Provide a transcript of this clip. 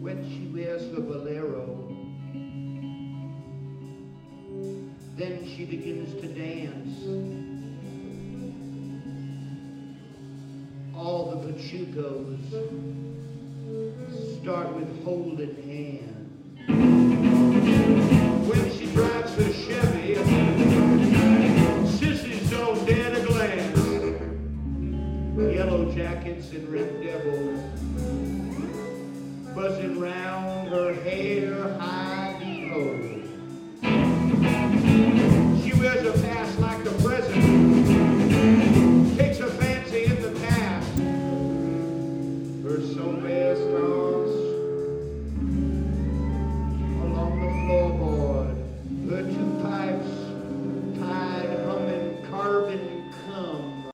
when she wears her bolero. Then she begins to dance. All the pachucos start with holding hands. When she drives her Chevy, sissies don't dare to glance. Yellow jackets and red devils buzzing round her hair high below.